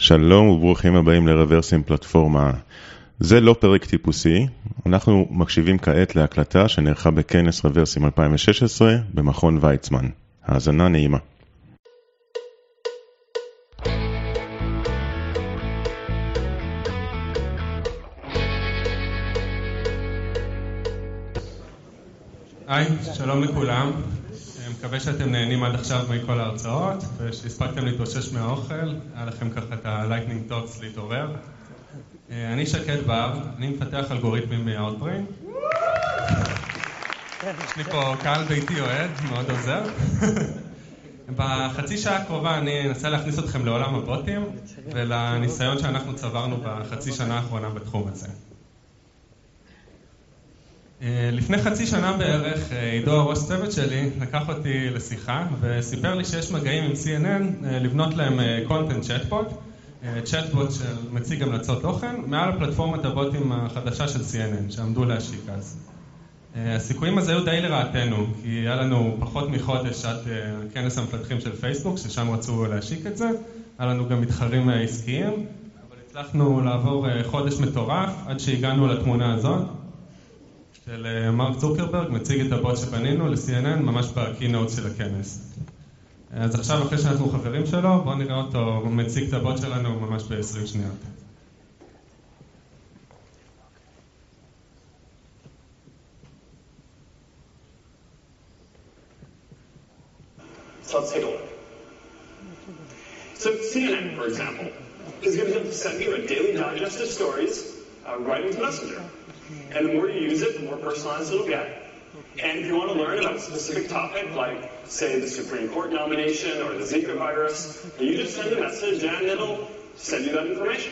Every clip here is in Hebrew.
שלום וברוכים הבאים לרוורסים פלטפורמה. זה לא פרק טיפוסי, אנחנו מקשיבים כעת להקלטה שנערכה בכנס רוורסים 2016 במכון ויצמן. האזנה נעימה. היי, שלום לכולם. מקווה שאתם נהנים עד עכשיו מכל ההרצאות ושהספקתם להתאושש מהאוכל. היה לכם ככה את ה-Lightning Talks להתעורר. אני שקד בר, אני מפתח אלגוריתמים מ-Outbrain. יש לי פה קהל ביתי אוהד, מאוד עוזר. בחצי שעה הקרובה אני אנסה להכניס אתכם לעולם הבוטים ולניסיון שאנחנו צברנו בחצי שנה האחרונה בתחום הזה. לפני חצי שנה בערך, עידו הראש צוות שלי לקח אותי לשיחה וסיפר לי שיש מגעים עם CNN לבנות להם content chatbot, צ'אטבוט שמציג המלצות תוכן, מעל הפלטפורמת הבוטים החדשה של CNN שעמדו להשיק אז. הסיכויים הזה היו די לרעתנו, כי היה לנו פחות מחודש עד כנס המפתחים של פייסבוק, ששם רצו להשיק את זה, היה לנו גם מתחרים עסקיים, אבל הצלחנו לעבור חודש מטורף עד שהגענו לתמונה הזאת. של מרק צוקרברג, מציג את הבוט שבנינו ל-CNN ממש בקינאוט של הכנס. אז עכשיו אחרי שאנחנו חברים שלו, בואו נראה אותו מציג את הבוט שלנו ממש ב-20 שניות. So let's take a look. So CNN, for example, is going to send you a daily digest of stories right into Messenger. And the more you use it, the more personalized it'll get. And if you want to learn about a specific topic, like, say, the Supreme Court nomination or the Zika virus, you just send a message and it'll send you that information.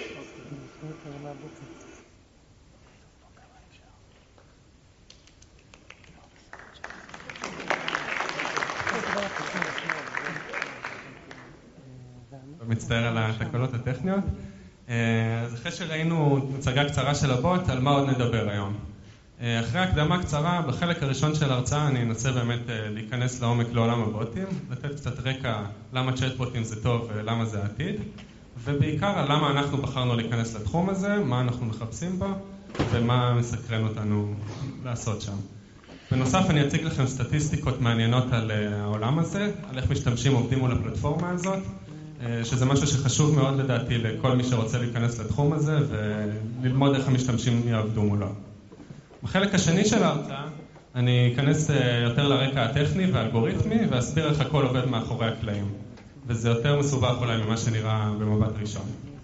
מצטער על התקלות הטכניות. אז אחרי שראינו הצגה קצרה של הבוט, על מה עוד נדבר היום? אחרי הקדמה קצרה, בחלק הראשון של ההרצאה אני אנסה באמת להיכנס לעומק לעולם הבוטים, לתת קצת רקע למה צ'אטבוטים זה טוב ולמה זה העתיד, ובעיקר על למה אנחנו בחרנו להיכנס לתחום הזה, מה אנחנו מחפשים בו ומה מסקרן אותנו לעשות שם. בנוסף אני אציג לכם סטטיסטיקות מעניינות על העולם הזה, על איך משתמשים עובדים מול הפלטפורמה הזאת, שזה משהו שחשוב מאוד לדעתי לכל מי שרוצה להיכנס לתחום הזה וללמוד איך המשתמשים יעבדו מולו. בחלק השני של ההרצאה אני אכנס יותר לרקע הטכני והאלגוריתמי ואסביר איך הכל עובד מאחורי הקלעים. וזה יותר מסובך אולי ממה שנראה במבט ראשון.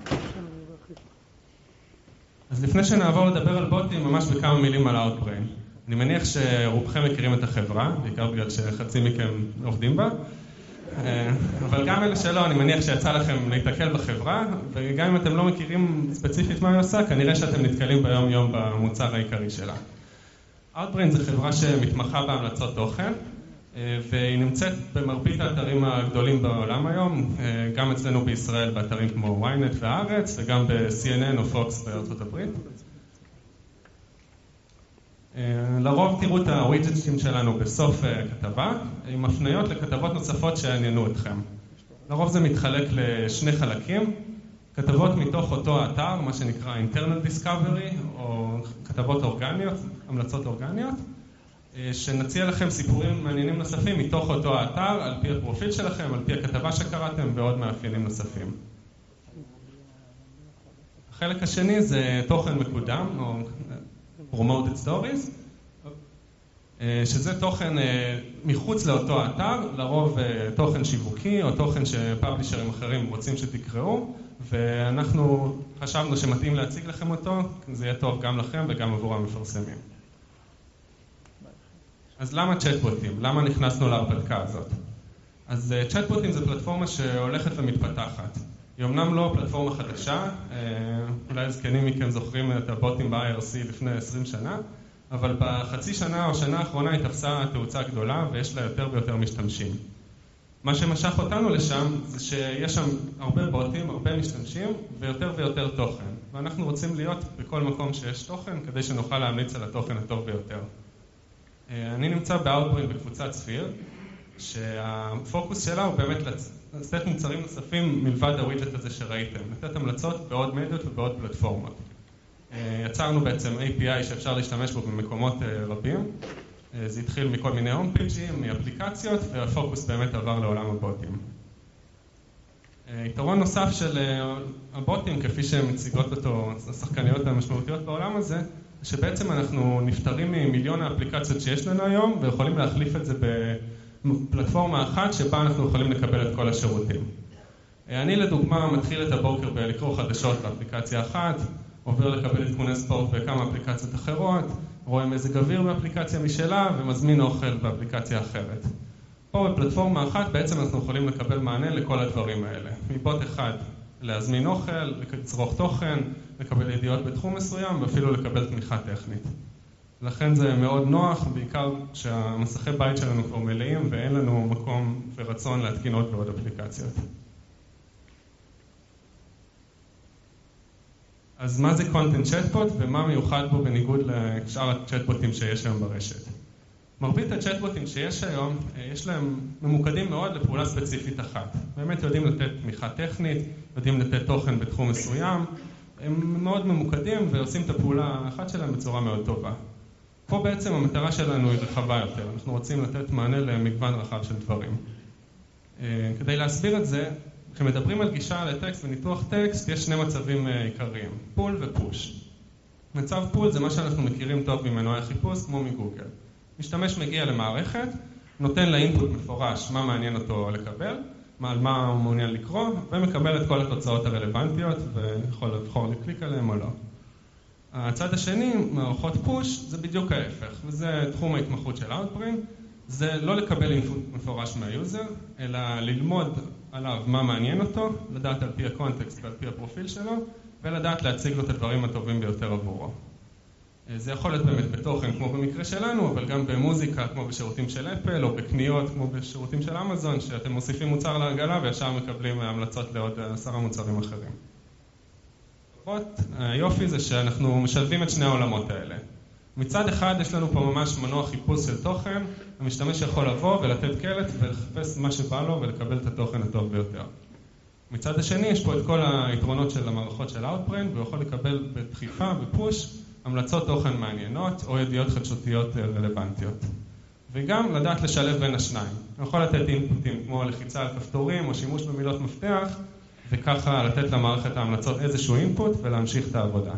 אז לפני שנעבור לדבר על בוטים, ממש בכמה מילים על Outbrain. אני מניח שרובכם מכירים את החברה, בעיקר בגלל שחצי מכם עובדים בה. אבל גם אלה שלא, אני מניח שיצא לכם להתקל בחברה, וגם אם אתם לא מכירים ספציפית מה היא עושה, כנראה שאתם נתקלים ביום יום במוצר העיקרי שלה. Outbrain זה חברה שמתמחה בהמלצות תוכן, והיא נמצאת במרבית האתרים הגדולים בעולם היום, גם אצלנו בישראל באתרים כמו ynet והארץ, וגם ב-CNN או Fox בארצות הברית. לרוב תראו את הווידג'טים שלנו בסוף כתבה, עם הפניות לכתבות נוספות שעניינו אתכם. לרוב זה מתחלק לשני חלקים, כתבות מתוך אותו אתר, מה שנקרא internal discovery, או כתבות אורגניות, המלצות אורגניות, שנציע לכם סיפורים מעניינים נוספים מתוך אותו האתר, על פי הפרופיל שלכם, על פי הכתבה שקראתם, ועוד מאפיינים נוספים. החלק השני זה תוכן מקודם, או promoted stories, שזה תוכן מחוץ לאותו אתר, לרוב תוכן שיווקי או תוכן שפאבלישרים אחרים רוצים שתקראו, ואנחנו חשבנו שמתאים להציג לכם אותו, זה יהיה טוב גם לכם וגם עבור המפרסמים. אז למה צ'אטבוטים? למה נכנסנו להרפתקה הזאת? אז צ'אטבוטים זה פלטפורמה שהולכת ומתפתחת. היא אמנם לא פלטפורמה חדשה, אולי זקנים מכם זוכרים את הבוטים ב-IRC לפני 20 שנה, אבל בחצי שנה או שנה האחרונה היא תפסה תאוצה גדולה ויש לה יותר ויותר משתמשים. מה שמשך אותנו לשם זה שיש שם הרבה בוטים, הרבה משתמשים ויותר ויותר תוכן. ואנחנו רוצים להיות בכל מקום שיש תוכן כדי שנוכל להמליץ על התוכן הטוב ביותר. אני נמצא ב-Outbrain בקבוצת ספיר, שהפוקוס שלה הוא באמת סט מוצרים נוספים מלבד הווידג'ט הזה שראיתם, לתת המלצות בעוד מדיות ובעוד פלטפורמות. יצרנו בעצם API שאפשר להשתמש בו במקומות רבים. זה התחיל מכל מיני הום פייג'ים, מאפליקציות, והפוקוס באמת עבר לעולם הבוטים. יתרון נוסף של הבוטים, כפי שהן מציגות אותו השחקניות המשמעותיות בעולם הזה, שבעצם אנחנו נפטרים ממיליון האפליקציות שיש לנו היום, ויכולים להחליף את זה בפלטפורמה אחת שבה אנחנו יכולים לקבל את כל השירותים. אני לדוגמה מתחיל את הבוקר בלקרוא חדשות באפליקציה אחת, עובר לקבל עדכוני ספורט בכמה אפליקציות אחרות, רואה מזג אוויר באפליקציה משלה ומזמין אוכל באפליקציה אחרת. פה בפלטפורמה אחת בעצם אנחנו יכולים לקבל מענה לכל הדברים האלה. מבוט אחד להזמין אוכל, לצרוך תוכן, לקבל ידיעות בתחום מסוים ואפילו לקבל תמיכה טכנית. לכן זה מאוד נוח, בעיקר שהמסכי בית שלנו כבר מלאים ואין לנו מקום ורצון להתקין עוד ועוד אפליקציות. אז מה זה קונטנט צ'טבוט ומה מיוחד בו בניגוד לשאר הצ'טבוטים שיש היום ברשת? מרבית הצ'טבוטים שיש היום, יש להם ממוקדים מאוד לפעולה ספציפית אחת. באמת יודעים לתת תמיכה טכנית, יודעים לתת תוכן בתחום מסוים, הם מאוד ממוקדים ועושים את הפעולה האחת שלהם בצורה מאוד טובה. פה בעצם המטרה שלנו היא רחבה יותר, אנחנו רוצים לתת מענה למגוון רחב של דברים. כדי להסביר את זה, כשמדברים על גישה לטקסט וניתוח טקסט, יש שני מצבים עיקריים, פול ופוש. מצב פול זה מה שאנחנו מכירים טוב ממנועי חיפוש, כמו מגוגל. משתמש מגיע למערכת, נותן לה אינפוט מפורש מה מעניין אותו לקבל, על מה הוא מעוניין לקרוא, ומקבל את כל התוצאות הרלוונטיות, ויכול לבחור לקליק עליהם או לא. הצד השני, מערכות פוש, זה בדיוק ההפך, וזה תחום ההתמחות של Outbrain, זה לא לקבל אינפוט מפורש מהיוזר, אלא ללמוד עליו מה מעניין אותו, לדעת על פי הקונטקסט ועל פי הפרופיל שלו, ולדעת להציג לו את הדברים הטובים ביותר עבורו. זה יכול להיות באמת בתוכן כמו במקרה שלנו, אבל גם במוזיקה כמו בשירותים של אפל, או בקניות כמו בשירותים של אמזון, שאתם מוסיפים מוצר לעגלה וישר מקבלים המלצות לעוד 10 מוצרים אחרים. היופי זה שאנחנו משלבים את שני העולמות האלה. מצד אחד יש לנו פה ממש מנוע חיפוש של תוכן, המשתמש יכול לבוא ולתת קלט ולחפש מה שבא לו ולקבל את התוכן הטוב ביותר. מצד השני יש פה את כל היתרונות של המערכות של Outbrain, והוא יכול לקבל בדחיפה, בפוש, המלצות תוכן מעניינות או ידיעות חדשותיות רלוונטיות. וגם לדעת לשלב בין השניים. הוא יכול לתת אינפוטים כמו לחיצה על כפתורים או שימוש במילות מפתח, וככה לתת למערכת ההמלצות איזשהו אינפוט ולהמשיך את העבודה.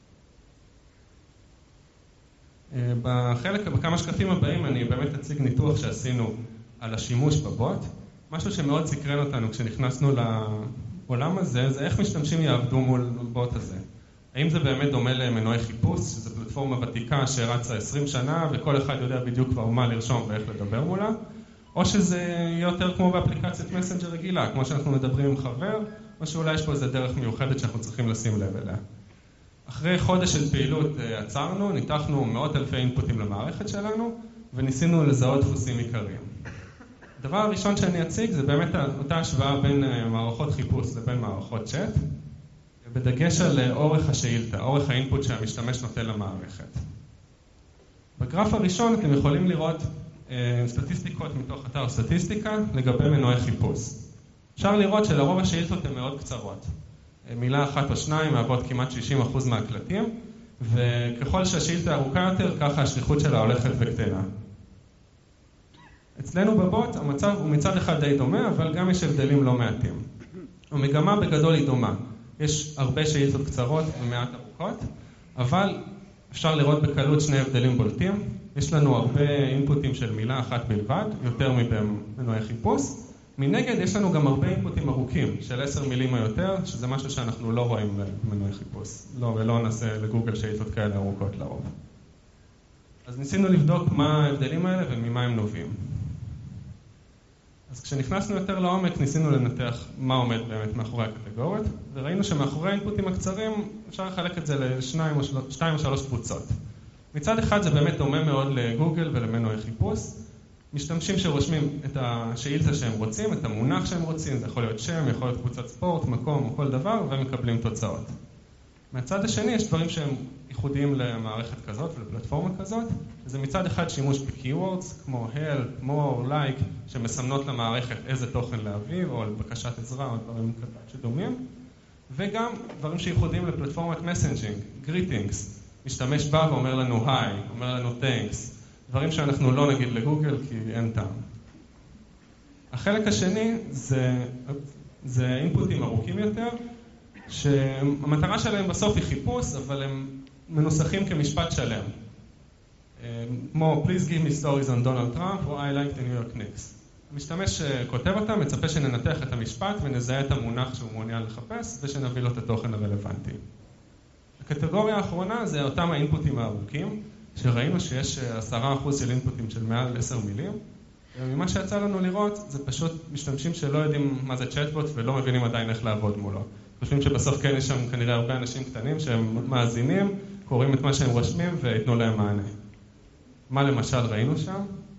בכמה שקפים הבאים אני באמת אציג ניתוח שעשינו על השימוש בבוט. משהו שמאוד סקרן אותנו כשנכנסנו לעולם הזה, זה איך משתמשים יעבדו מול הבוט הזה. האם זה באמת דומה למנועי חיפוש, שזו פלטפורמה ותיקה שרצה 20 שנה וכל אחד יודע בדיוק כבר מה לרשום ואיך לדבר מולה, או שזה יהיה יותר כמו באפליקציית מסנג'ר רגילה, כמו שאנחנו מדברים עם חבר, או שאולי יש פה איזו דרך מיוחדת שאנחנו צריכים לשים לב אליה. אחרי חודש של פעילות עצרנו, ניתחנו מאות אלפי אינפוטים למערכת שלנו, וניסינו לזהות דפוסים עיקריים. הדבר הראשון שאני אציג זה באמת אותה השוואה בין מערכות חיפוש לבין מערכות צ'אט, בדגש על אורך השאילתה, אורך האינפוט שהמשתמש נותן למערכת. בגרף הראשון אתם יכולים לראות סטטיסטיקות מתוך אתר סטטיסטיקה לגבי מנועי חיפוש. אפשר לראות שלרוב השאילתות הן מאוד קצרות. מילה אחת או שניים מהוות כמעט 60% מהקלטים, וככל שהשאילתה ארוכה יותר, ככה השכיחות שלה הולכת וקטנה. אצלנו בבוט המצב הוא מצד אחד די דומה, אבל גם יש הבדלים לא מעטים. המגמה בגדול היא דומה. יש הרבה שאילתות קצרות ומעט ארוכות, אבל אפשר לראות בקלות שני הבדלים בולטים. יש לנו הרבה אינפוטים של מילה אחת בלבד, יותר מבמנועי חיפוש. מנגד יש לנו גם הרבה אינפוטים ארוכים, של 10 מילים או יותר, שזה משהו שאנחנו לא רואים במנועי חיפוש. ולא נעשה לגוגל שאילתות כאלה ארוכות לרוב. אז ניסינו לבדוק מה ההבדלים האלה וממה הם נובעים. אז כשנכנסנו יותר לעומק, ניסינו לנתח מה עומד באמת מאחורי הקטגוריות, וראינו שמאחורי האינפוטים הקצרים אפשר לחלק את זה לשתיים או שלוש קבוצות. מצד אחד זה באמת דומה מאוד לגוגל ולמנועי חיפוש. משתמשים שרושמים את השאילתה שהם רוצים, את המונח שהם רוצים, זה יכול להיות שם, יכול להיות קבוצת ספורט, מקום או כל דבר, ומקבלים תוצאות. מהצד השני יש דברים שהם ייחודיים למערכת כזאת ולפלטפורמה כזאת, וזה מצד אחד שימוש ב-keywords כמו help, more, like, שמסמנות למערכת איזה תוכן להביא, או על בקשת עזרה או דברים שדומים, וגם דברים שייחודיים לפלטפורמת מסנג'ינג, greetings, משתמש בה ואומר לנו היי, אומר לנו thanks, דברים שאנחנו לא נגיד לגוגל כי אין טעם. החלק השני זה אינפוטים ארוכים יותר, שהמטרה שלהם בסוף היא חיפוש, אבל הם מנוסחים כמשפט שלם. כמו Please give me stories on Donald Trump או I like the New York Knicks. המשתמש כותב אותם, מצפה שננתח את המשפט ונזהה את המונח שהוא מעוניין לחפש ושנביא לו את התוכן הרלוונטי. הקטגוריה האחרונה זה אותם האינפוטים הארוכים, שראינו שיש 10% של אינפוטים של מעל 10 מילים, וממה שיצא לנו לראות זה פשוט משתמשים שלא יודעים מה זה צ'אטבוט ולא מבינים עדיין איך לעבוד מולו. חושבים שבסוף כן יש שם כנראה הרבה אנשים קטנים שהם מאזינים, קוראים את מה שהם רושמים ויתנו להם מענה. מה למשל ראינו שם?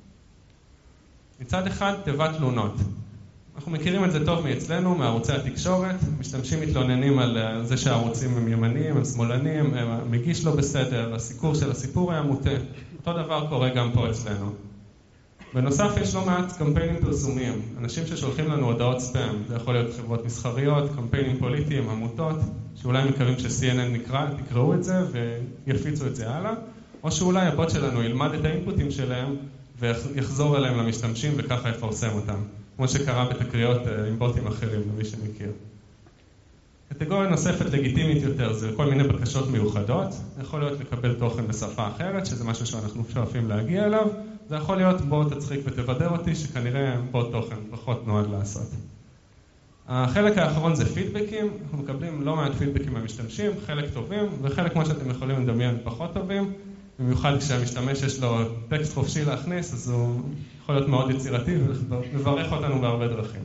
מצד אחד, תיבת תלונות. אנחנו מכירים את זה טוב מאצלנו, מערוצי התקשורת, משתמשים מתלוננים על זה שהערוצים הם ימניים, הם שמאלנים, מגיש לא בסדר, הסיקור של הסיפור היה מוטה. אותו דבר קורה גם פה אצלנו. בנוסף יש לא מעט קמפיינים פרסומיים, אנשים ששולחים לנו הודעות ספאם, זה יכול להיות חברות מסחריות, קמפיינים פוליטיים, עמותות, שאולי מקווים ש-CNN יקראו את זה ויפיצו את זה הלאה, או שאולי הבוט שלנו ילמד את האינפוטים שלהם ויחזור אליהם למשתמשים וככה יפרסם אותם, כמו שקרה בתקריות עם בוטים אחרים, למי שמכיר. קטגוריה נוספת לגיטימית יותר זה כל מיני בקשות מיוחדות, יכול להיות לקבל תוכן בשפה אחרת, שזה משהו שאנחנו שואפים להגיע אליו, זה יכול להיות בוא תצחיק ותבדר אותי, שכנראה בוא תוכן פחות נועד לעשות. החלק האחרון זה פידבקים, אנחנו מקבלים לא מעט פידבקים מהמשתמשים, חלק טובים וחלק כמו שאתם יכולים לדמיין פחות טובים, במיוחד כשהמשתמש יש לו טקסט חופשי להכניס, אז הוא יכול להיות מאוד יצירתי ומברך אותנו בהרבה דרכים.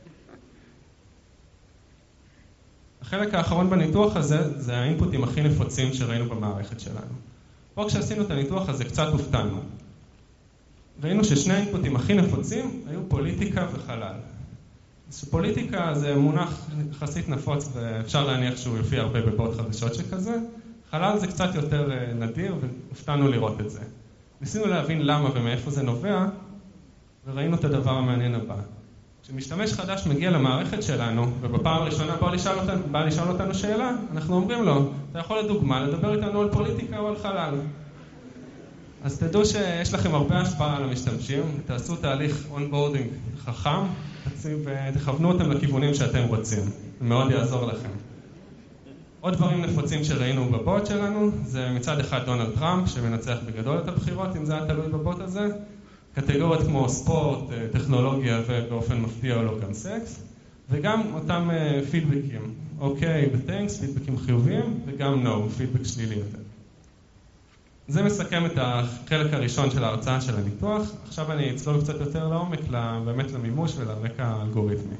החלק האחרון בניתוח הזה זה האינפוטים הכי נפוצים שראינו במערכת שלנו. פה כשעשינו את הניתוח הזה קצת הופתענו. ראינו ששני האינפוטים הכי נפוצים היו פוליטיקה וחלל. פוליטיקה זה מונח יחסית נפוץ ואפשר להניח שהוא יופיע הרבה בבוט חדשות שכזה. חלל זה קצת יותר נדיר והופתענו לראות את זה. ניסינו להבין למה ומאיפה זה נובע וראינו את הדבר המעניין הבא. כשמשתמש חדש מגיע למערכת שלנו ובפעם הראשונה בא לשאול אותנו שאלה, אנחנו אומרים לו, אתה יכול לדוגמה לדבר איתנו על פוליטיקה או על חלל. אז תדעו שיש לכם הרבה השפעה על המשתמשים, תעשו תהליך אונבורדינג חכם ותכוונו אותם לכיוונים שאתם רוצים, זה מאוד יעזור לכם. עוד דברים נפוצים שראינו בבוט שלנו, זה מצד אחד דונלד טראמפ שמנצח בגדול את הבחירות, אם זה היה תלוי בבוט הזה, קטגוריות כמו ספורט, טכנולוגיה ובאופן מפתיע או לא גם סקס, וגם אותם פידבקים, אוקיי ותנקס, פידבקים חיוביים, וגם נו, פידבק שלילי יותר. זה מסכם את החלק הראשון של ההרצאה של הניתוח. עכשיו אני אצלול קצת יותר לעומק, באמת למימוש ולרקע האלגוריתמי.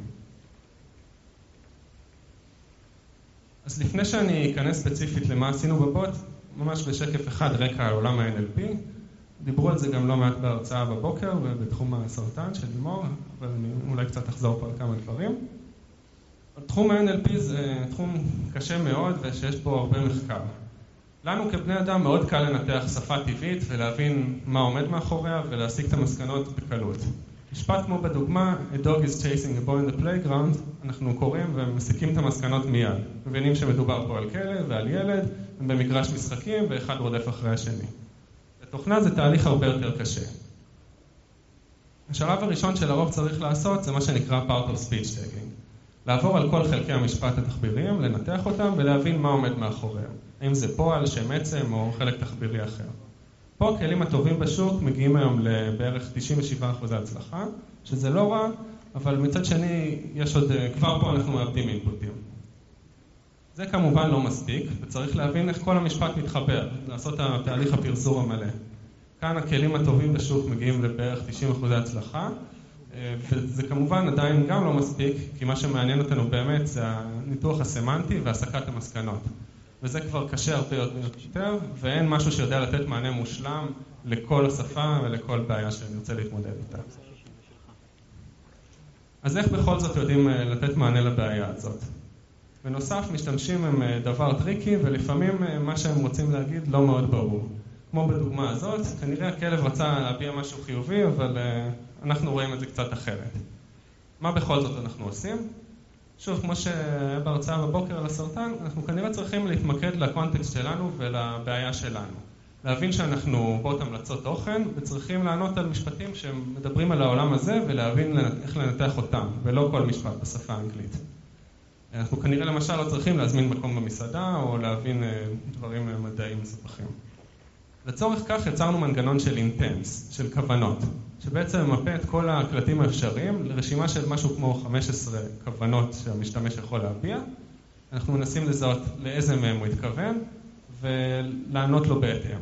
אז לפני שאני אכנס ספציפית למה עשינו בבוט, ממש בשקף אחד רקע על עולם ה-NLP, דיברו על זה גם לא מעט בהרצאה בבוקר ובתחום הסרטן של לימור, אבל אני אולי קצת אחזור פה על כמה דברים. תחום ה-NLP זה תחום קשה מאוד ושיש בו הרבה מחקר. לנו כבני אדם מאוד קל לנתח שפה טבעית ולהבין מה עומד מאחוריה ולהסיק את המסקנות בקלות. משפט כמו בדוגמה, a dog is chasing a boy in the playground, אנחנו קוראים ומסיקים את המסקנות מיד. מבינים שמדובר פה על כלב ועל ילד, הם במגרש משחקים ואחד רודף אחרי השני. בתוכנה זה תהליך הרבה יותר קשה. השלב הראשון שלרוב צריך לעשות זה מה שנקרא part of speech tagging. לעבור על כל חלקי המשפט התחביריים, לנתח אותם ולהבין מה עומד מאחוריהם. האם זה פועל, שם עצם או חלק תחבירי אחר. פה הכלים הטובים בשוק מגיעים היום לבערך 97% הצלחה, שזה לא רע, אבל מצד שני יש עוד, כבר פה אנחנו מאבדים אינפוטים. זה כמובן לא מספיק, וצריך להבין איך כל המשפט מתחבר, לעשות את תהליך הפרסור המלא. כאן הכלים הטובים בשוק מגיעים לבערך 90% הצלחה, וזה כמובן עדיין גם לא מספיק, כי מה שמעניין אותנו באמת זה הניתוח הסמנטי והסקת המסקנות. וזה כבר קשה הרבה יותר, ואין משהו שיודע לתת מענה מושלם לכל השפה ולכל בעיה שנרצה להתמודד איתה. אז איך בכל זאת יודעים לתת מענה לבעיה הזאת? בנוסף, משתמשים עם דבר טריקי, ולפעמים מה שהם רוצים להגיד לא מאוד ברור. כמו בדוגמה הזאת, כנראה הכלב רצה להביע משהו חיובי, אבל אנחנו רואים את זה קצת אחרת. מה בכל זאת אנחנו עושים? שוב, כמו שהיה בהרצאה בבוקר על הסרטן, אנחנו כנראה צריכים להתמקד לקונטקסט שלנו ולבעיה שלנו. להבין שאנחנו באות המלצות תוכן, וצריכים לענות על משפטים שמדברים על העולם הזה, ולהבין איך לנתח אותם, ולא כל משפט בשפה האנגלית. אנחנו כנראה למשל לא צריכים להזמין מקום במסעדה, או להבין דברים מדעיים מסובכים. לצורך כך יצרנו מנגנון של אינטנס, של כוונות, שבעצם מפה את כל ההקלטים האפשריים לרשימה של משהו כמו 15 כוונות שהמשתמש יכול להביע. אנחנו מנסים לזהות לאיזה מהם הוא התכוון, ולענות לו בהתאם.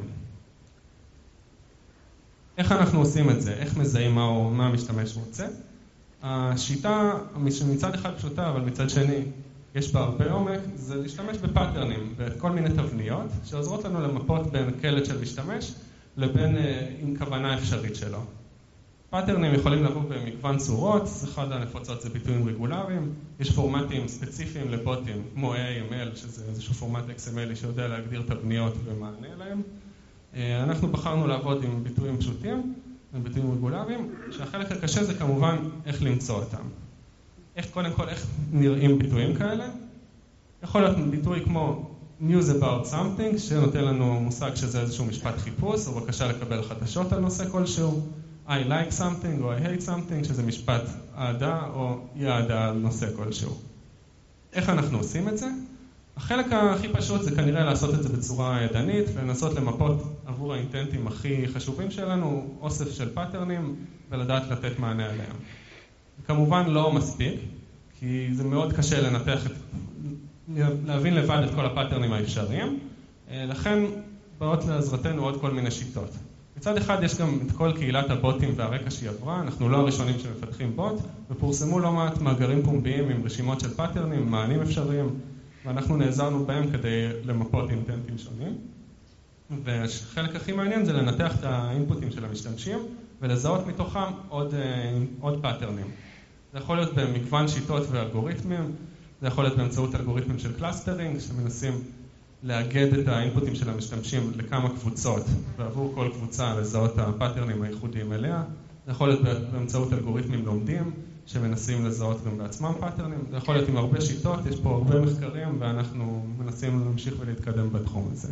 איך אנחנו עושים את זה? איך מזהים מה המשתמש רוצה? השיטה מצד אחד פשוטה, אבל מצד שני יש בה הרבה עומק, זה להשתמש בפאטרנים, בכל מיני תבניות, שעוזרות לנו למפות בין קלט של משתמש לבין עם כוונה אפשרית שלו. פאטרנים יכולים לבוא במגוון צורות, אחד הנפוצות זה ביטויים רגולריים, יש פורמטים ספציפיים לבוטים, כמו AML, שזה איזשהו פורמט XML שיודע להגדיר תבניות ומענה להם. אנחנו בחרנו לעבוד עם ביטויים פשוטים, עם ביטויים רגולריים, שהחלק הקשה זה כמובן איך למצוא אותם. קודם כל, איך נראים ביטויים כאלה? יכול להיות ביטוי כמו news about something, שנותן לנו מושג שזה איזשהו משפט חיפוש, או בקשה לקבל חדשות על נושא כלשהו. I like something או I hate something, שזה משפט אהדה או אי אהדה על נושא כלשהו. איך אנחנו עושים את זה? החלק הכי פשוט זה כנראה לעשות את זה בצורה ידנית, ולנסות למפות עבור האינטנטים הכי חשובים שלנו, אוסף של פאטרנים, ולדעת לתת מענה עליהם. כמובן לא מספיק, כי זה מאוד קשה לנתח להבין לבד את כל הפאטרנים האפשריים, לכן באות לעזרתנו עוד כל מיני שיטות. מצד אחד יש גם את כל קהילת הבוטים והרקע שהיא עברה, אנחנו לא הראשונים שמפתחים בוט, ופורסמו לא מעט מאגרים פומביים עם רשימות של פאטרנים, מענים אפשריים, ואנחנו נעזרנו בהם כדי למפות אינטנטים שונים. והחלק הכי מעניין זה לנתח את האינפוטים של המשתמשים, ולזהות מתוכם עוד פאטרנים. זה יכול להיות במגוון שיטות ואלגוריתמים, זה יכול להיות באמצעות אלגוריתמים של קלאסטרינג, שמנסים לאגד את האינפוטים של המשתמשים לכמה קבוצות, ועבור כל קבוצה לזהות הפאטרנים הייחודיים אליה. זה יכול להיות באמצעות אלגוריתמים לומדים, שמנסים לזהות גם בעצמם פאטרנים. זה יכול להיות עם הרבה שיטות, יש פה הרבה מחקרים, ואנחנו מנסים להמשיך ולהתקדם בתחום הזה.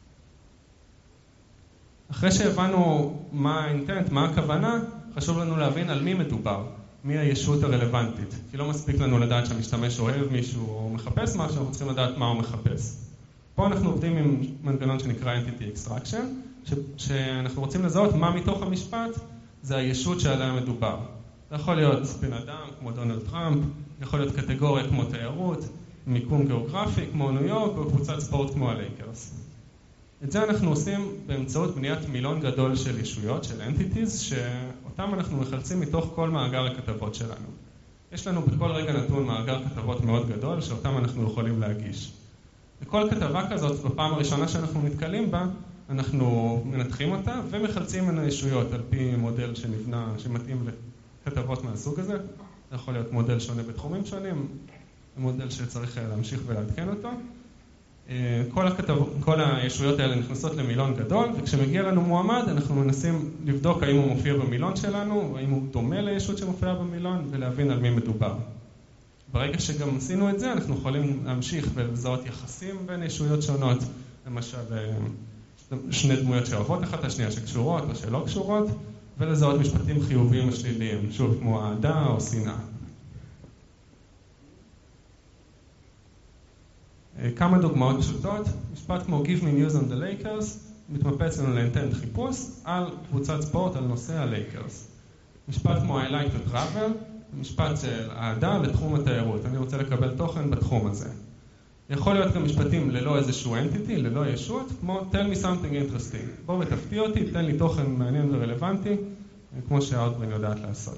אחרי שהבנו מה האינטנט, מה הכוונה, חשוב לנו להבין על מי מדובר, מי הישות הרלוונטית. כי לא מספיק לנו לדעת שהמשתמש אוהב מישהו או מחפש משהו, אנחנו צריכים לדעת מה הוא מחפש. פה אנחנו עובדים עם מנגנון שנקרא Entity Extraction, שאנחנו רוצים לזהות מה מתוך המשפט זה הישות שעליה מדובר. זה יכול להיות בן אדם כמו דונלד טראמפ, יכול להיות קטגוריה כמו תיירות, מיקום גיאוגרפי כמו ניו יורק, או קבוצת ספורט כמו הלייקרס. את זה אנחנו עושים באמצעות בניית מילון גדול של ישויות, של entities, שאותם אנחנו מחלצים מתוך כל מאגר הכתבות שלנו. יש לנו בכל רגע נתון מאגר כתבות מאוד גדול, שאותם אנחנו יכולים להגיש. וכל כתבה כזאת, בפעם הראשונה שאנחנו נתקלים בה, אנחנו מנתחים אותה ומחלצים ממנו ישויות על פי מודל שנבנה, שמתאים לכתבות מהסוג הזה. זה יכול להיות מודל שונה בתחומים שונים, מודל שצריך להמשיך ולעדכן אותו. כל הישויות האלה נכנסות למילון גדול, וכשמגיע לנו מועמד, אנחנו מנסים לבדוק האם הוא מופיע במילון שלנו, האם הוא דומה לישות שמופיעה במילון, ולהבין על מי מדובר. ברגע שגם עשינו את זה, אנחנו יכולים להמשיך ולזהות יחסים בין ישויות שונות, למשל שני דמויות שאוהבות אחת השנייה שקשורות או שלא קשורות, ולזהות משפטים חיוביים או שליליים, שוב כמו אהדה או שנאה. כמה דוגמאות פשוטות, משפט כמו Give me news on the Lakers, מתמפץ לנו לאינטנט חיפוש על קבוצת ספורט על נושא הלייקרס. משפט כמו I like to travel, משפט של אהדה לתחום התיירות, אני רוצה לקבל תוכן בתחום הזה. יכול להיות גם משפטים ללא איזשהו entity, ללא ישות, כמו tell me something interesting. בוא ותפתיע אותי, תן לי תוכן מעניין ורלוונטי, כמו שהאוטברין יודעת לעשות.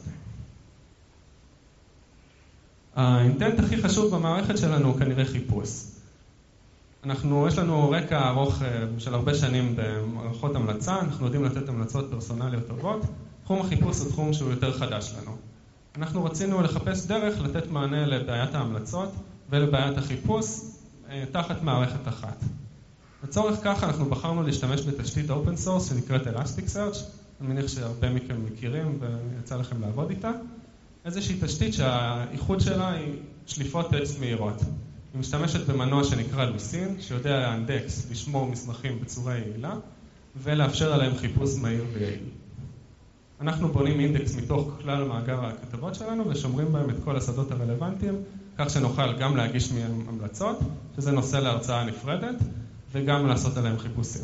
האינטנט הכי חשוב במערכת שלנו הוא כנראה חיפוש. יש לנו רקע ארוך של הרבה שנים במערכות המלצה, אנחנו יודעים לתת המלצות פרסונליות טובות. תחום החיפוש הוא תחום שהוא יותר חדש לנו. אנחנו רצינו לחפש דרך לתת מענה לבעיית ההמלצות ולבעיית החיפוש תחת מערכת אחת. לצורך כך אנחנו בחרנו להשתמש בתשתית אופן סורס שנקראת Elasticsearch, אני מניח שהרבה מכם מכירים ויצא לכם לעבוד איתה. איזושהי תשתית שהאיחוד שלה היא שליפות טקסט מהירות. היא משתמשת במנוע שנקרא לוסין, שיודע לאנדקס, לשמור מסמכים בצורה יעילה, ולאפשר עליהם חיפוש מהיר ויעיל. אנחנו בונים אינדקס מתוך כלל מאגר הכתבות שלנו, ושומרים בהם את כל השדות הרלוונטיים, כך שנוכל גם להגיש מהם המלצות, שזה נושא להרצאה נפרדת, וגם לעשות עליהם חיפושים.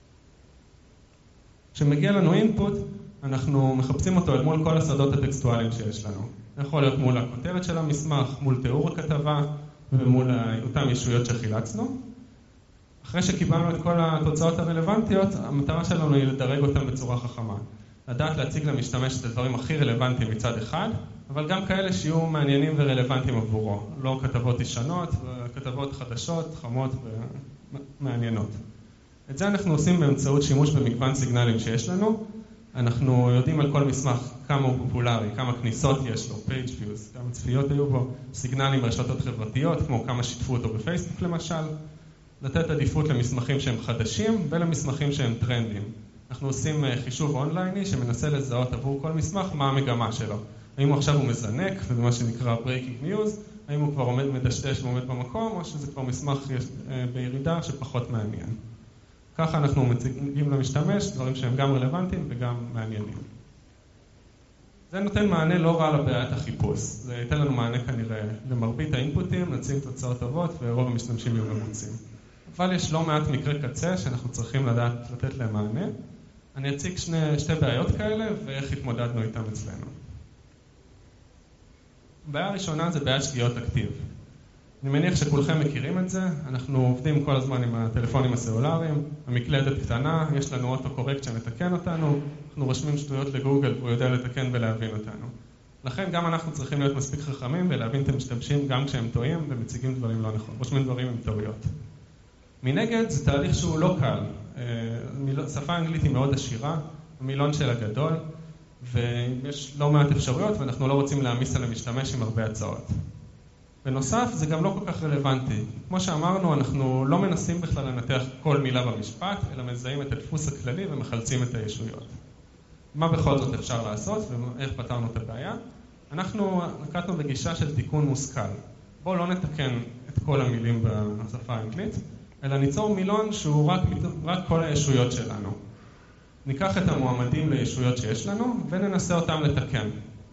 כשמגיע לנו אינפוט, אנחנו מחפשים אותו אל מול כל השדות הטקסטואליים שיש לנו. יכול להיות מול הכותרת של המסמך, מול תיאור הכתבה, ומול אותם ישויות שחילצנו. אחרי שקיבלנו את כל התוצאות הרלוונטיות, המטרה שלנו היא לדרג אותם בצורה חכמה. לדעת להציג למשתמש את הדברים הכי רלוונטיים מצד אחד, אבל גם כאלה שיהיו מעניינים ורלוונטיים עבורו. לא כתבות ישנות, כתבות חדשות, חמות ומעניינות. את זה אנחנו עושים באמצעות שימוש במגוון סיגנלים שיש לנו. אנחנו יודעים על כל מסמך כמה הוא פופולרי, כמה כניסות יש לו, page views, כמה צפיות היו בו, סיגנלים ברשתות חברתיות, כמו כמה שיתפו אותו בפייסבוק למשל, לתת עדיפות למסמכים שהם חדשים ולמסמכים שהם טרנדים. אנחנו עושים חישוב אונלייני שמנסה לזהות עבור כל מסמך מה המגמה שלו. האם עכשיו הוא מזנק, וזה מה שנקרא breaking news, האם הוא כבר עומד מדשדש ועומד במקום, או שזה כבר מסמך בירידה שפחות מעניין. ככה אנחנו מציגים למשתמש דברים שהם גם רלוונטיים וגם מעניינים. זה נותן מענה לא רע לבעיית החיפוש. זה ייתן לנו מענה כנראה למרבית האינפוטים, נציג תוצאות טובות ורוב המשתמשים יהיו מרוצים. אבל יש לא מעט מקרי קצה שאנחנו צריכים לדעת לתת להם מענה. אני אציג שתי בעיות כאלה ואיך התמודדנו איתם אצלנו. הבעיה הראשונה זה בעיית שגיאות הכתיב. אני מניח שכולכם מכירים את זה, אנחנו עובדים כל הזמן עם הטלפונים הסלולריים, המקלדת קטנה, יש לנו אוטו-קורקט שמתקן אותנו, אנחנו רושמים שטויות לגוגל והוא יודע לתקן ולהבין אותנו. לכן גם אנחנו צריכים להיות מספיק חכמים ולהבין את המשתמשים גם כשהם טועים ומציגים דברים לא נכון, רושמים דברים עם טעויות. מנגד זה תהליך שהוא לא קל, שפה האנגלית היא מאוד עשירה, המילון שלה גדול, ויש לא מעט אפשרויות ואנחנו לא רוצים להעמיס על המשתמש עם הרבה הצעות. בנוסף, זה גם לא כל כך רלוונטי. כמו שאמרנו, אנחנו לא מנסים בכלל לנתח כל מילה במשפט, אלא מזהים את הדפוס הכללי ומחלצים את הישויות. מה בכל זאת אפשר לעשות ואיך פתרנו את הבעיה? אנחנו נקטנו בגישה של תיקון מושכל. בואו לא נתקן את כל המילים בשפה האנגלית, אלא ניצור מילון שהוא רק כל הישויות שלנו. ניקח את המועמדים לישויות שיש לנו וננסה אותם לתקן.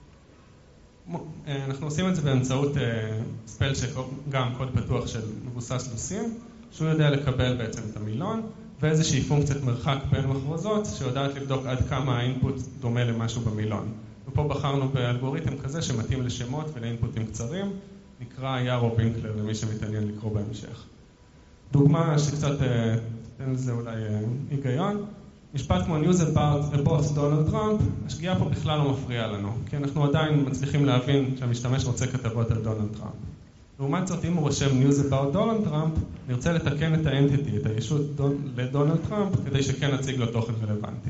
אנחנו עושים את זה באמצעות ספל שגם קוד פתוח של מבוסס לוסין, שהוא יודע לקבל בעצם את המילון, ואיזושהי פונקציית מרחק בין מחרוזות שיודעת לבדוק עד כמה האינפוט דומה למשהו במילון. ופה בחרנו באלגוריתם כזה שמתאים לשמות ולאינפוטים קצרים, נקרא יארו בינקלר למי שמתעניין לקרוא בהמשך. דוגמה שקצת תן לזה אולי היגיון, משפט כמו news about דונלד טראמפ, השגיאה פה בכלל לא מפריעה לנו, כי אנחנו עדיין מצליחים להבין שהמשתמש רוצה כתבות על דונלד טראמפ. לעומת זאת, אם הוא רושם news about דונלד טראמפ, נרצה לתקן את האנטיטי, את הישות לדונלד טראמפ, כדי שכן נציג לו תוכן רלוונטי.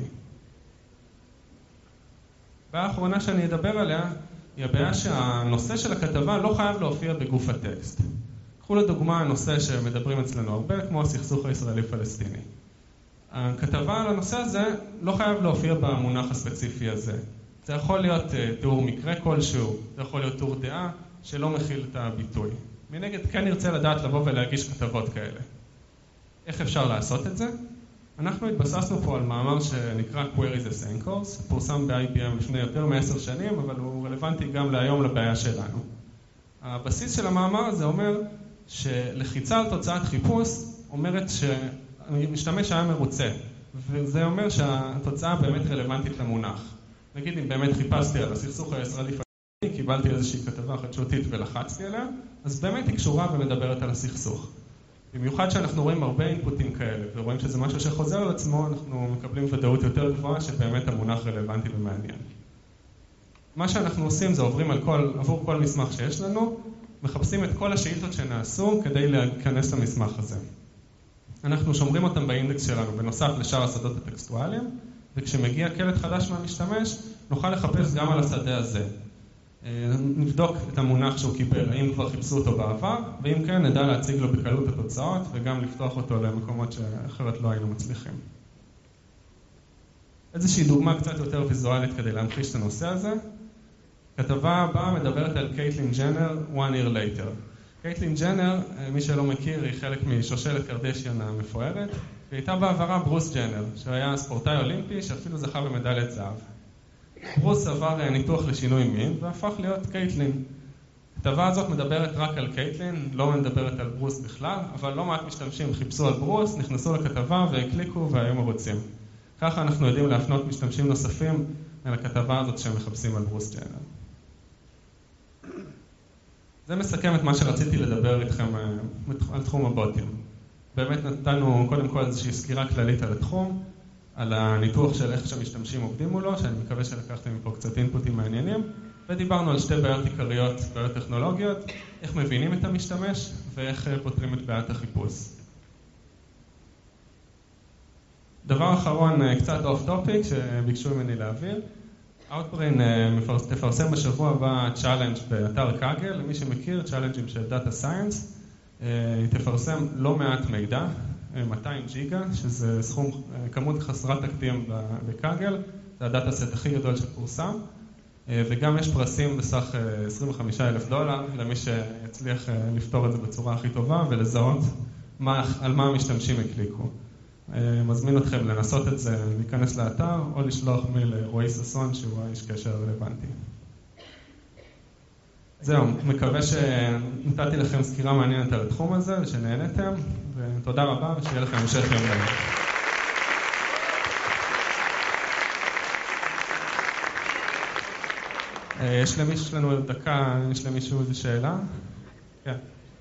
הבעיה האחרונה שאני אדבר עליה, היא הבעיה שהנושא של הכתבה לא חייב להופיע בגוף הטקסט. קחו לדוגמה הנושא שמדברים אצלנו הרבה, כמו הסכסוך הישראלי-פלסטיני. הכתבה על הנושא הזה לא חייב להופיע במונח הספציפי הזה. זה יכול להיות תיאור מקרה כלשהו, זה יכול להיות תיאור דעה שלא מכיל את הביטוי. מנגד כן נרצה לדעת לבוא ולהגיש כתבות כאלה. איך אפשר לעשות את זה? אנחנו התבססנו פה על מאמר שנקרא Queries as Anchors, פורסם ב-IBM לפני יותר מ10 שנים, אבל הוא רלוונטי גם להיום לבעיה שלנו. הבסיס של המאמר הזה אומר שלחיצה על תוצאת חיפוש אומרת המשתמש היה מרוצה, וזה אומר שהתוצאה באמת רלוונטית למונח. נגיד אם באמת חיפשתי על הסכסוך הישראלי-פלסטיני, קיבלתי איזושהי כתבה חדשותית ולחצתי עליה, אז באמת היא קשורה ומדברת על הסכסוך. במיוחד שאנחנו רואים הרבה אינפוטים כאלה, ורואים שזה משהו שחוזר על עצמו, אנחנו מקבלים ודאות יותר גבוהה שבאמת המונח רלוונטי ומעניין. מה שאנחנו עושים זה עוברים עבור כל מסמך שיש לנו, מחפשים את כל השאילתות שנעשו כדי להיכנס למסמך הזה. אנחנו שומרים אותם באינדקס שלנו בנוסף לשאר השדות הטקסטואליים, וכשמגיע קלט חדש מהמשתמש, נוכל לחפש גם על השדה הזה. נבדוק את המונח שהוא קיבל, האם כבר חיפשו אותו בעבר, ואם כן נדע להציג לו בקלות התוצאות וגם לפתוח אותו למקומות שאחרת לא היינו מצליחים. איזושהי דוגמה קצת יותר ויזואלית כדי להמחיש את הנושא הזה. כתבה הבאה מדברת על קייטלין ג'נר, One Year Later. קייטלין ג'נר, מי שלא מכיר, היא חלק משושלת קרדשיאן המפוארת, והייתה בעברה ברוס ג'נר, שהיה ספורטאי אולימפי שאפילו זכה במדליית זהב. ברוס עבר ניתוח לשינוי מין והפך להיות קייטלין. הכתבה הזאת מדברת רק על קייטלין, לא מדברת על ברוס בכלל, אבל לא מעט משתמשים חיפשו על ברוס, נכנסו לכתבה והקליקו והיו מרוצים. ככה אנחנו יודעים להפנות משתמשים נוספים אל הכתבה הזאת שהם מחפשים על ברוס ג'נר. זה מסכם את מה שרציתי לדבר איתכם על תחום הבוטים. באמת נתנו קודם כל איזושהי סקירה כללית על התחום, על הניתוח של איך שהמשתמשים עובדים מולו, שאני מקווה שלקחתם מפה קצת אינפוטים מעניינים, ודיברנו על שתי בעיות עיקריות, בעיות טכנולוגיות, איך מבינים את המשתמש ואיך פותרים את בעיית החיפוש. דבר אחרון, קצת אוף טופיק שביקשו ממני להעביר. Outbrain תפרסם בשבוע הבא צ'אלנג' באתר קאגל, למי שמכיר, צ'אלנג'ים של דאטה סיינס. היא תפרסם לא מעט מידע, 200 ג'יגה, שזה כמות חסרת תקדים בקאגל, זה הדאטה סט הכי גדול שפורסם, וגם יש פרסים בסך $25,000 למי שיצליח לפתור את זה בצורה הכי טובה ולזהות על מה המשתמשים הקליקו. מזמין אתכם לנסות את זה, להיכנס לאתר או לשלוח מייל לרועי ססון שהוא האיש קשר רלוונטי. זהו, מקווה שנתתי לכם סקירה מעניינת על התחום הזה ושנהנתם, ותודה רבה ושיהיה לכם המשך יום נעים. יש לנו דקה, יש למישהו איזו שאלה? כן.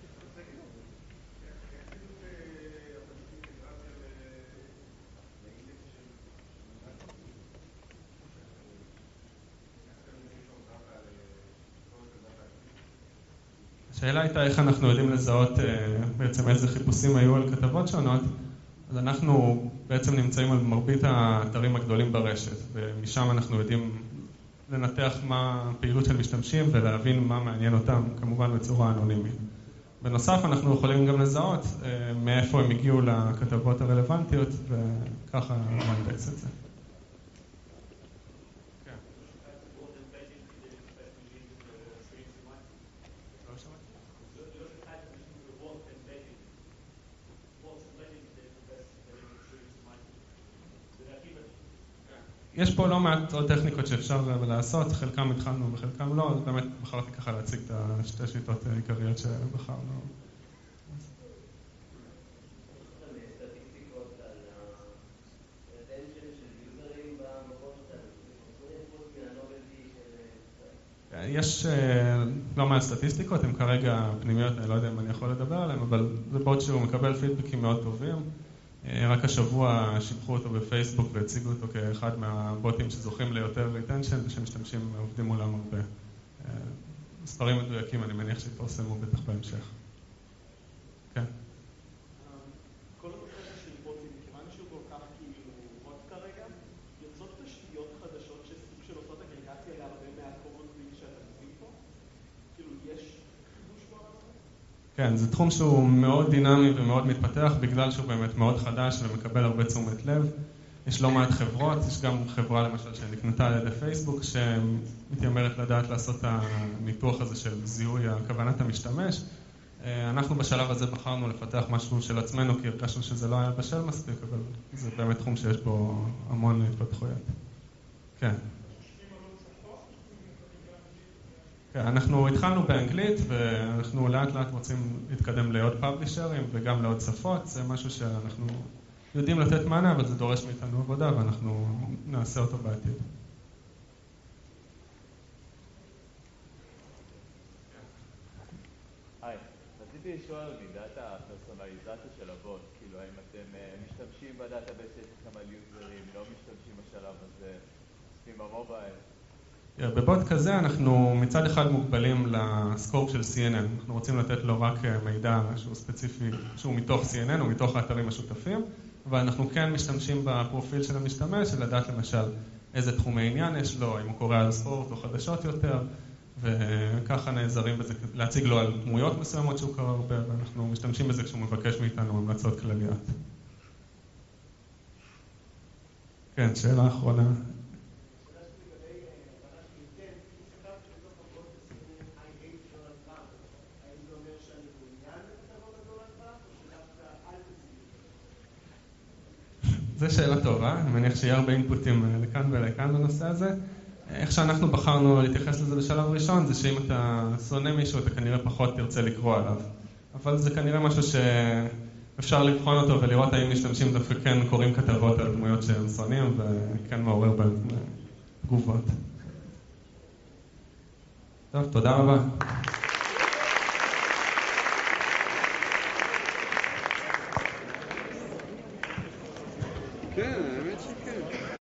השאלה הייתה איך אנחנו יודעים לזהות בעצם איזה חיפושים היו על כתבות שונות. אז אנחנו בעצם נמצאים על מרבית האתרים הגדולים ברשת, ומשם אנחנו יודעים לנתח מה הפעילות של משתמשים ולהבין מה מעניין אותם, כמובן בצורה אנונימית. בנוסף אנחנו יכולים גם לזהות מאיפה הם הגיעו לכתבות הרלוונטיות, וככה להנדס את זה. יש פה לא מעט עוד טכניקות שאפשר לעשות, חלקם התחלנו וחלקם לא, אז באמת בחרתי ככה להציג את השתי שיטות העיקריות שבחרנו. יש לא מעט סטטיסטיקות, הן כרגע פנימיות, אני לא יודע אם אני יכול לדבר עליהן, אבל זה בוט שהוא מקבל פידבקים מאוד טובים. רק השבוע שיבחו אותו בפייסבוק והציגו אותו כאחד מהבוטים שזוכים ליותר ריטנשן ושמשתמשים עובדים מולם הרבה. מספרים מדויקים, אני מניח שיפרסמו בטח בהמשך. כן. כל הנושא של בוטים, מכיוון שהוא כל כך כאילו בוט כרגע, יוצאות תשתיות חדשות שסוג של עושות אגרגציה להרבה מהקומות שאתה מבין פה? כאילו יש חידוש בו על זה? כן, זה תחום שהוא מאוד דינמי ומאוד מתפתח בגלל שהוא באמת מאוד חדש ומקבל הרבה תשומת לב. יש לא מעט חברות, יש גם חברה למשל שנקנתה על ידי פייסבוק שמתיימרת לדעת לעשות את הניתוח הזה של זיהוי כוונת המשתמש. אנחנו בשלב הזה בחרנו לפתח משהו של עצמנו כי הרגשנו שזה לא היה בשל מספיק, אבל זה באמת תחום שיש בו המון התפתחויות. כן. אנחנו התחלנו באנגלית ואנחנו לאט לאט רוצים להתקדם לעוד פאבלישרים וגם לעוד שפות. זה משהו שאנחנו יודעים לתת מענה, אבל זה דורש מאיתנו עבודה ואנחנו נעשה אותו בעתיד. היי, רציתי לשאול על מידת הפרסונליזציה של הבוט. כאילו, האם אתם משתמשים בדאטאבייס שלכם על יוזרים, לא משתמשים בשלב הזה, עושים במובייל? בבוט כזה אנחנו מצד אחד מוגבלים לסקופ של CNN. אנחנו רוצים לתת לו רק מידע שהוא ספציפי, שהוא מתוך CNN או מתוך האתרים השותפים, אבל אנחנו כן משתמשים בפרופיל של המשתמש, לדעת למשל איזה תחומי עניין יש לו, אם הוא קורא על ספורט או חדשות יותר, וככה נעזרים בזה, להציג לו על דמויות מסוימות שהוא קרא הרבה, ואנחנו משתמשים בזה כשהוא מבקש מאיתנו המלצות כלליות. כן, שאלה אחרונה. זו שאלה טובה, אני מניח שיהיה הרבה אינפוטים לכאן ולכאן בנושא הזה. איך שאנחנו בחרנו להתייחס לזה בשלב ראשון, זה שאם אתה שונא מישהו, אתה כנראה פחות תרצה לקרוא עליו. אבל זה כנראה משהו שאפשר לבחון אותו ולראות האם משתמשים דווקא כן קוראים כתבות על דמויות שהם שונאים, וכן מעורר בהם תגובות. טוב, תודה רבה.